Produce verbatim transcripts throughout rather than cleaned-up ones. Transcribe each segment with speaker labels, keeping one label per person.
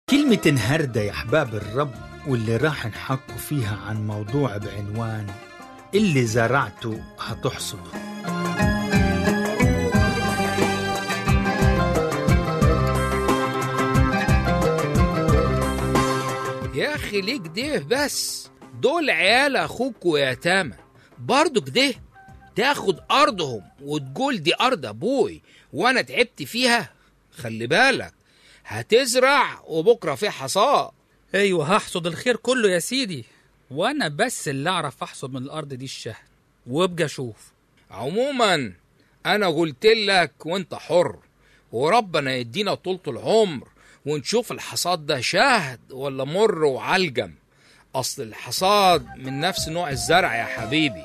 Speaker 1: كلمة النهاردة يا أحباب الرب واللي راح نحكوا فيها عن موضوع بعنوان اللي زرعته هتحصده.
Speaker 2: يا أخي ليه كده بس؟ دول عيال أخوك ويتامى برضو كده تاخد أرضهم وتقول دي أرض أبوي وأنا تعبت فيها؟ خلي بالك هتزرع وبكرة في حصاد.
Speaker 3: ايوه هحصد الخير كله يا سيدي، وانا بس اللي اعرف احصد من الارض دي الشهد وابقى اشوف.
Speaker 2: عموما انا قلت لك وانت حر، وربنا يدينا طولة العمر ونشوف الحصاد ده شهد ولا مر وعلجم. اصل الحصاد من نفس نوع الزرع يا حبيبي.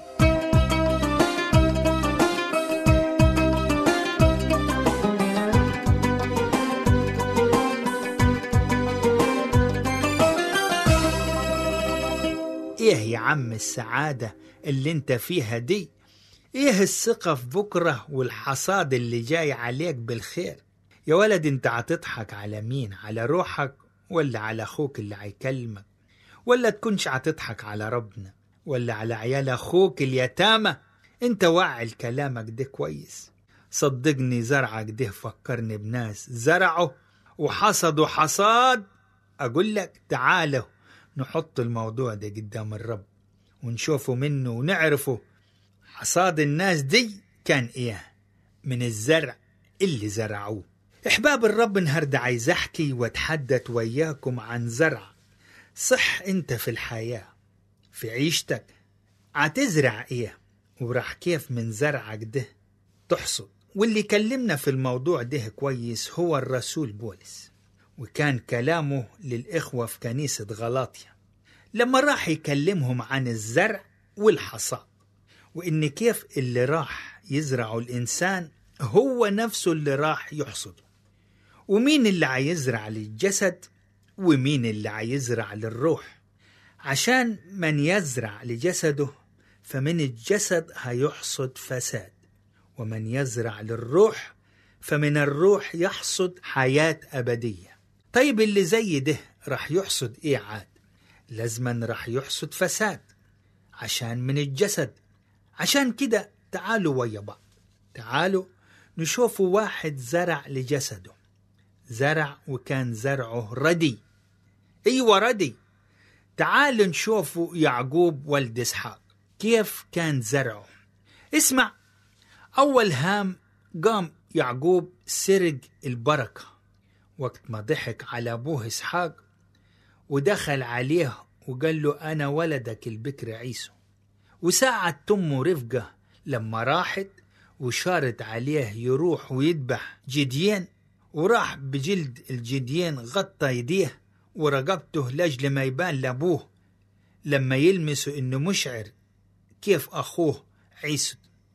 Speaker 1: إيه يا عم السعادة اللي انت فيها دي؟ إيه الثقة في بكرة والحصاد اللي جاي عليك بالخير؟ يا ولد انت هتضحك على مين؟ على روحك ولا على أخوك اللي هيكلمك؟ ولا تكونش هتضحك على ربنا ولا على عيال أخوك اليتامى؟ انت وعي كلامك ده كويس. صدقني زرعك ده فكرني بناس زرعوا وحصدوا حصاد. أقول لك تعالوا نحط الموضوع ده قدام الرب ونشوفه منه ونعرفه حصاد الناس دي كان ايه من الزرع اللي زرعوه. احباب الرب النهارده عايز احكي واتحدث وياكم عن زرع. صح انت في الحياة في عيشتك هتزرع ايه وراح كيف من زرعك ده تحصد. واللي كلمنا في الموضوع ده كويس هو الرسول بولس، وكان كلامه للإخوة في كنيسة غلاطيا لما راح يكلمهم عن الزرع والحصاد، وإن كيف اللي راح يزرعه الإنسان هو نفسه اللي راح يحصده، ومين اللي عيزرع للجسد ومين اللي عيزرع للروح. عشان من يزرع لجسده فمن الجسد هيحصد فساد، ومن يزرع للروح فمن الروح يحصد حياة أبدية. طيب اللي زي ده راح يحصد ايه عاد؟ لازما راح يحصد فساد عشان من الجسد. عشان كده تعالوا ويا بعض، تعالوا نشوفوا واحد زرع لجسده، زرع وكان زرعه ردي. ايوه ردي. تعالوا نشوفوا يعقوب ولد اسحاق كيف كان زرعه. اسمع، اول هام قام يعقوب سرق البركة وقت ما ضحك على أبوه إسحاق ودخل عليه وقال له أنا ولدك البكر عيسو. وساعد أمه رفقة لما راحت وشارت عليه يروح ويذبح جديان، وراح بجلد الجديان غطى يديه ورقبته لجل ما يبان لأبوه لما يلمسه إنه مشعر كيف أخوه عيسو.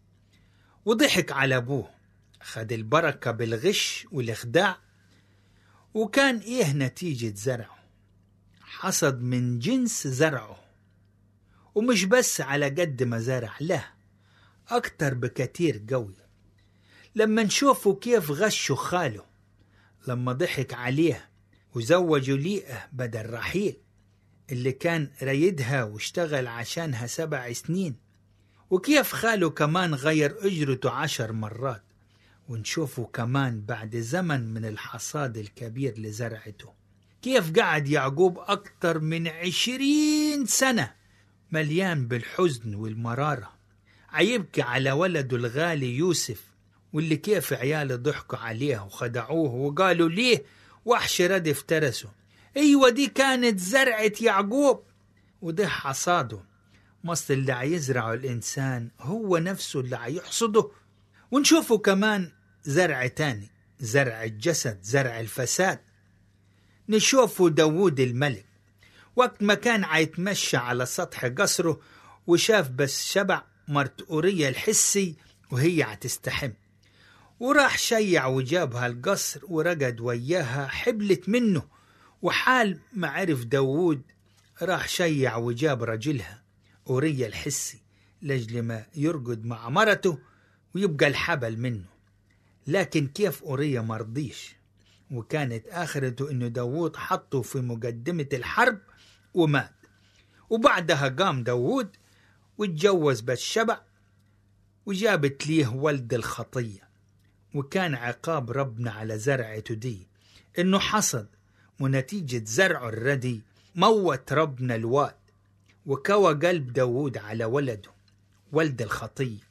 Speaker 1: وضحك على أبوه، خد البركة بالغش والإخداع. وكان إيه نتيجة زرعه؟ حصد من جنس زرعه، ومش بس على قد ما زرع، له أكتر بكتير قوي. لما نشوفه كيف غشوا خاله لما ضحك عليه وزوجوا ليئة بدل رحيل اللي كان رايدها واشتغل عشانها سبع سنين، وكيف خاله كمان غير أجرته عشر مرات. ونشوفه كمان بعد زمن من الحصاد الكبير لزرعته كيف قعد يعقوب أكتر من عشرين سنة مليان بالحزن والمرارة عيبكي على ولده الغالي يوسف، واللي كيف عياله ضحكوا عليه وخدعوه وقالوا ليه وحش رد افترسه. ايوه دي كانت زرعة يعقوب وده حصاده. مصل اللي عيزرعه الإنسان هو نفسه اللي عيحصده. ونشوفه كمان زرع تاني، زرع الجسد، زرع الفساد. نشوفه داود الملك وقت ما كان عيتمشى على سطح قصره وشاف بس شبع مرت أورية الحسي وهي عتستحم، وراح شيع وجابها القصر ورقد وياها، حبلت منه. وحال ما عرف داود راح شيع وجاب رجلها أورية الحسي لجل ما يرقد مع مرته ويبقى الحبل منه. لكن كيف أورية مرضيش وكانت آخرته إنه داوود حطه في مقدمة الحرب ومات. وبعدها قام داوود واتجوز بتشبع وجابت ليه ولد الخطية. وكان عقاب ربنا على زرعته دي إنه حصد، ونتيجة زرعه الردي موت ربنا الواد، وكوى قلب داوود على ولده ولد الخطية.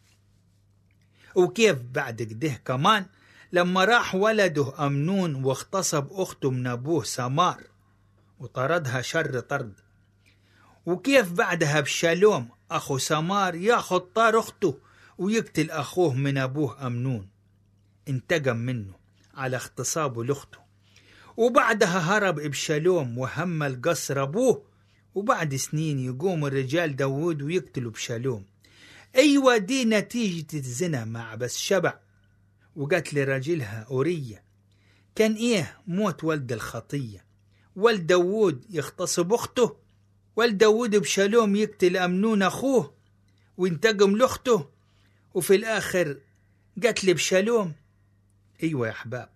Speaker 1: وكيف بعد كده كمان لما راح ولده أمنون واغتصب أخته من أبوه سمار وطردها شر طرد. وكيف بعدها بشالوم أخو سمار ياخد طار أخته ويقتل أخوه من أبوه أمنون، انتقم منه على اغتصابه لأخته. وبعدها هرب إبشالوم وهمل قصر أبوه، وبعد سنين يقوم الرجال داوود ويقتلوا بشالوم. أيوة دي نتيجة الزنا مع بتشبع وقتل راجلها أورية. كان إيه؟ موت ولد الخطية. ولد داوود يغتصب أخته، ولد داوود بشالوم يقتل أمنون أخوه وينتقم لأخته، وفي الآخر قتل بشالوم. أيوة يا أحباب،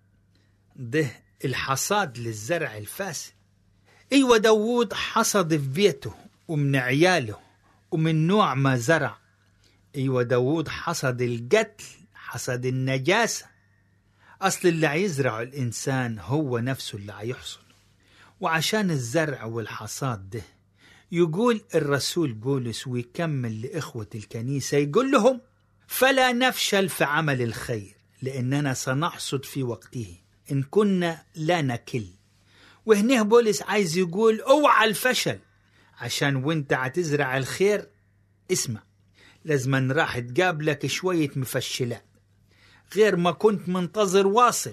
Speaker 1: ده الحصاد للزرع الفاسد. أيوة داوود حصد في بيته ومن عياله ومن نوع ما زرع. أيوة داوود حصد القتل، حصد النجاسة. أصل اللي هيزرعه الإنسان هو نفسه اللي هيحصده. وعشان الزرع والحصاد ده يقول الرسول بولس ويكمل لإخوة الكنيسة يقول لهم: فلا نفشل في عمل الخير لأننا سنحصد في وقته إن كنا لا نكل. وهنا بولس عايز يقول اوعى الفشل، عشان وانت هتزرع الخير اسمع، لازم راح تقابلك شوية مفشلات غير ما كنت منتظر واصل.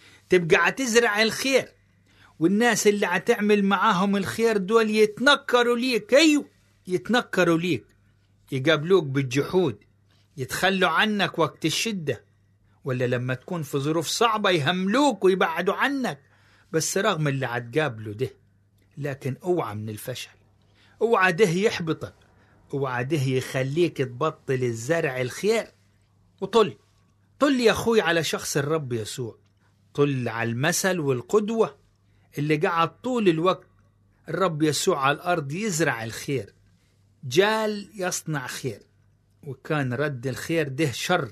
Speaker 1: تبقى هتزرع الخير والناس اللي هتعمل معاهم الخير دول يتنكروا ليك. ايوه يتنكروا ليك، يقابلوك بالجحود، يتخلوا عنك وقت الشدة، ولا لما تكون في ظروف صعبة يهملوك ويبعدوا عنك. بس رغم اللي هتقابله ده، لكن اوعى من الفشل، اوعى ده يحبطك، اوعى ده يخليك تبطل الزرع الخير. وطل طل يا أخوي على شخص الرب يسوع، طل على المثل والقدوة اللي قعد طول الوقت الرب يسوع على الأرض يزرع الخير، جال يصنع خير، وكان رد الخير ده شر.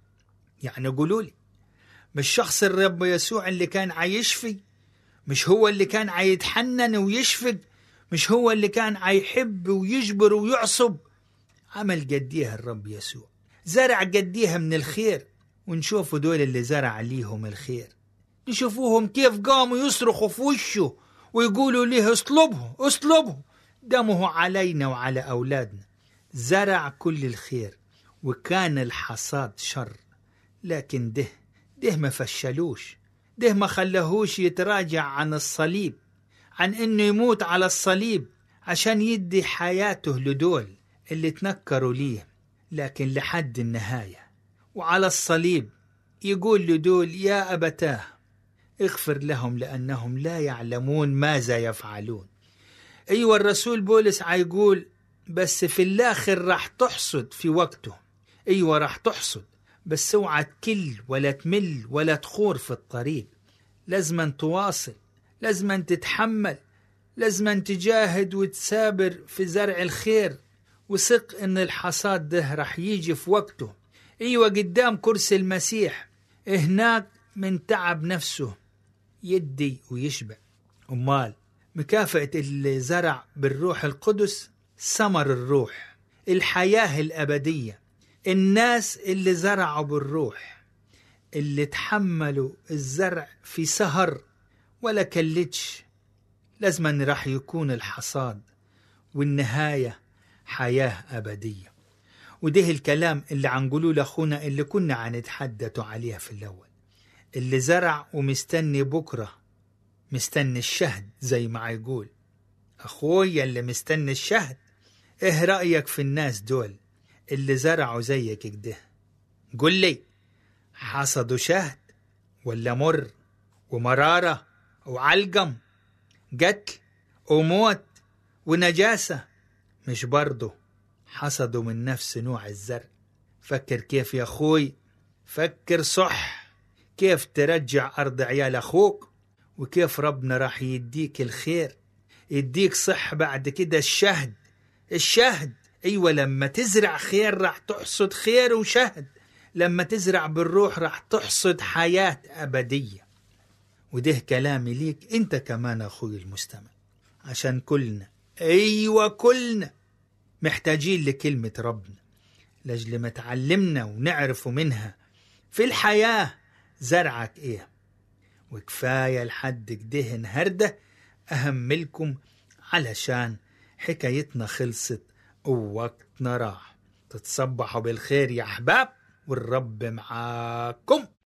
Speaker 1: يعني قولوا لي، مش شخص الرب يسوع اللي كان عايشفي؟ مش هو اللي كان عيتحنن ويشفق؟ مش هو اللي كان عيحب ويجبر ويعصب؟ عمل قديها الرب يسوع، زرع قديها من الخير. ونشوفوا دول اللي زرع ليهم الخير، نشوفوهم كيف قاموا يصرخوا في وشه ويقولوا ليه: اصلبه اصلبه، دمه علينا وعلى أولادنا. زرع كل الخير وكان الحصاد شر. لكن ده ده ما فشلوش، ده ما خلهوش يتراجع عن الصليب، عن انه يموت على الصليب عشان يدي حياته لدول اللي تنكروا ليه، لكن لحد النهاية. وعلى الصليب يقول لدول: يا أبتاه اغفر لهم لأنهم لا يعلمون ماذا يفعلون. أيوة الرسول بولس عيقول: بس في الآخر راح تحصد في وقته. أيوة راح تحصد، بس اوعى تكل ولا تمل ولا تخور في الطريق. لازم تواصل، لازم تتحمل، لازم تجاهد وتسابر في زرع الخير، وثق ان الحصاد ده راح يجي في وقته. ايوه قدام كرسي المسيح، هناك من تعب نفسه يدي ويشبع. امال مكافأة اللي زرع بالروح القدس ثمر الروح، الحياة الأبدية. الناس اللي زرعوا بالروح، اللي تحملوا الزرع في سهر ولا كلتش، لازما راح يكون الحصاد والنهاية حياة أبدية. وده الكلام اللي عنقولوا لأخونا اللي كنا عنتحدثوا عليها في الأول، اللي زرع ومستني بكرة، مستني الشهد زي ما يقول. أخويا اللي مستني الشهد، إيه رأيك في الناس دول اللي زرعوا زيك كده؟ قل لي، حصدوا شهد ولا مر ومرارة وعلقم، قتل وموت ونجاسة؟ مش برضو حصدوا من نفس نوع الزرع؟ فكر كيف يا أخوي، فكر صح، كيف ترجع أرض عيال أخوك، وكيف ربنا راح يديك الخير، يديك صح بعد كده الشهد. الشهد أيوة، لما تزرع خير راح تحصد خير وشهد، لما تزرع بالروح راح تحصد حياة أبدية. وده كلامي ليك انت كمان أخوي المستمع، عشان كلنا، أيوة كلنا محتاجين لكلمة ربنا، لأجل ما تعلمنا ونعرف منها في الحياة زرعك إيه. وكفاية لحد كده النهاردة أهملكم علشان حكايتنا خلصت ووقتنا راح. تتصبحوا بالخير يا أحباب، والرب معاكم.